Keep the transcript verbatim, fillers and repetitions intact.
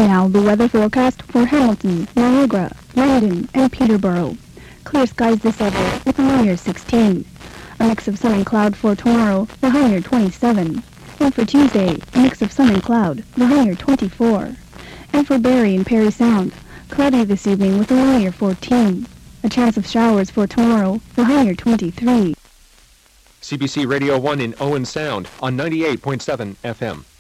now the weather forecast for Hamilton, Niagara, London, and Peterborough. Clear skies this evening with a low near sixteen. A mix of sun and cloud for tomorrow, the high near twenty-seven. And for Tuesday, a mix of sun and cloud, the high near twenty-four. And for Barrie and Parry Sound, cloudy this evening with a low near fourteen. A chance of showers for tomorrow, the high near twenty-three. C B C Radio one in Owen Sound on ninety-eight point seven F M.